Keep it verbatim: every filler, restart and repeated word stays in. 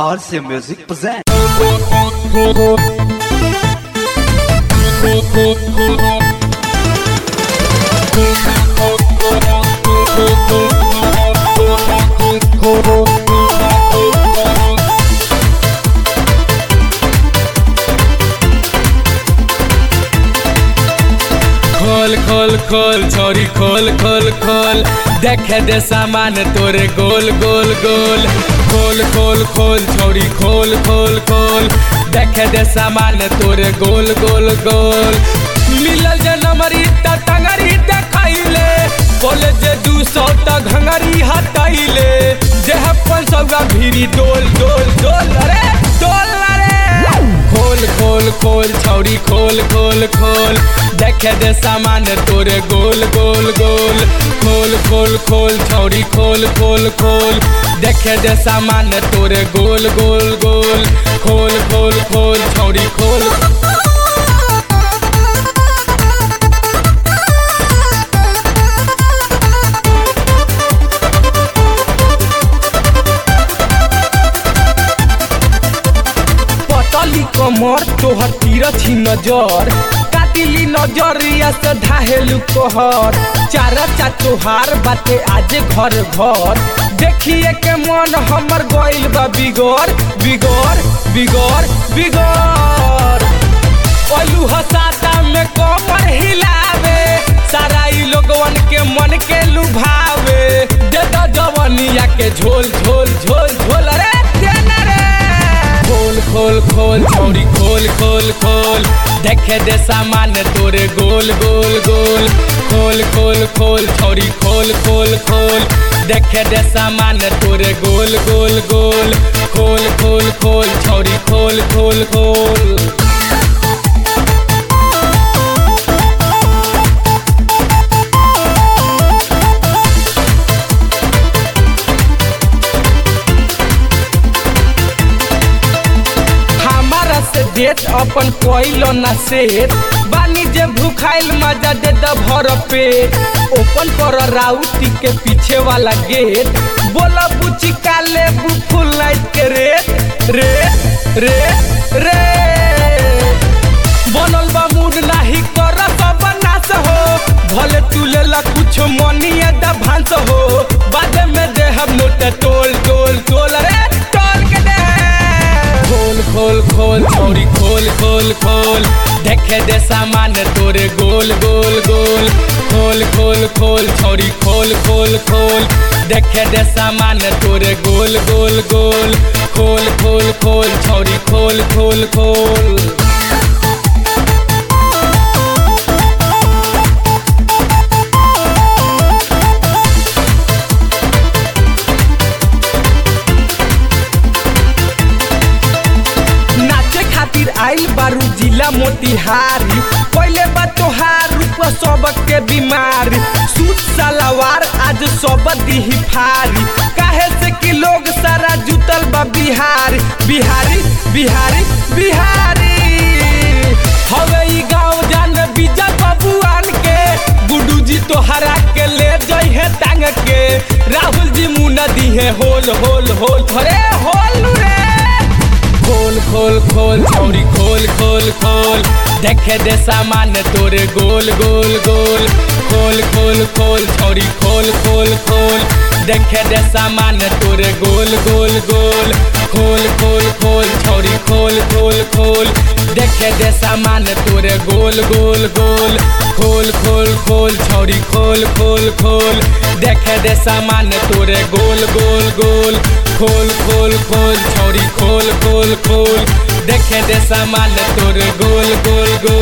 R C Music presents. खोल खोल खोल छोरी खोल खोल खोल देखे दे सामान तोरे गोल गोल गोल खोल खोल खोल छोरी खोल खोल खोल देखे दे सामान तोरे गोल गोल गोल मिलल जे नमरी त टंगरी देखाइले बोले जे दू सौ त घंगरी हटाइले जे अपन सबका भीरी डोल डोल डोल अरे डोल अरे खोल खोल खोल छोरी खोल खोल खोल देखे दे सामान तोरे गोल गोल गोल खोल खोल खोल छोरी खोल खोल खोल देखे दे सामान तोरे गोल गोल गोल खोल खोल खोल छोरी खोल पतली कमर तोहर तिरछी नजर कातिली नजरिया से ढाहेलु कहर चारा चा तोहार बाटे आज घर घर देखिए के मन हमर गइल बा बिगड़ बिगड़ बिगड़ बिगड़ ओलू हसाता में कमर हिलावे सारा ई लोगवन के मन के लुभावे दे द जवनिया के झोल झोल झोल झोल अरे देना रे खोल खोल खोल छोरी खोल खोल खोल देखे दे सामान तोरे गोल गोल गोल खोल खोल खोल छोरी खोल खोल खोल देखे दे सामान तोरे गोल गोल गोल खोल खोल खोल छोरी खोल खोल खोल देत अपन कोइलो ना सेत बानी जे भूखाइल मजा दे द भर पेट ओपन कर राउटी के पीछे वाला गेट बोला बुची काले बु फुल लाइट के रेट रेट रेट रे बनल बा मूड नाही कर सब नाश हो भले तू लेला कुछ मनिया द भांस हो बाद में दे हम नोट टोल टोल टोल रे टोल के दे खोल खोल खोल छोरी खोल खोल खोल देखे दे सामान तोरे गोल गोल गोल खोल खोल खोल छोरी खोल खोल खोल देखे दे सामान तोरे गोल गोल गोल खोल खोल खोल छोरी खोल खोल खोल आइल बारू जिला मोतिहारी पहले बा तोहार रूप सबके बीमारी सूट सलवार आज सब दिही फारी काहे से कि लोग सारा जुटल बा बिहारी बिहारी बिहारी बिहारी हवे ई गाँव जान विजय बबुआन के गुड्डू जी तोहरा के ले जइहे टांग के राहुल जी मुना दिहे होल होल होल थोड़े होल रे खोल खोल खोल छोरी खोल खोल खोल देखे दे सामान तोरे गोल गोल गोल खोल खोल खोल छोरी खोल खोल खोल देखे दे सामान तोरे गोल गोल गोल खोल खोल खोल छोरी खोल खोल खोल देखे दे सामान तोरे गोल गोल गोल खोल खोल खोल छोरी खोल खोल खोल देखे दे सामान तोरे गोल गोल गोल खोल खोल खोल छोरी खोल खोल खोल देखे दे सामान तोरे गोल गोल गोल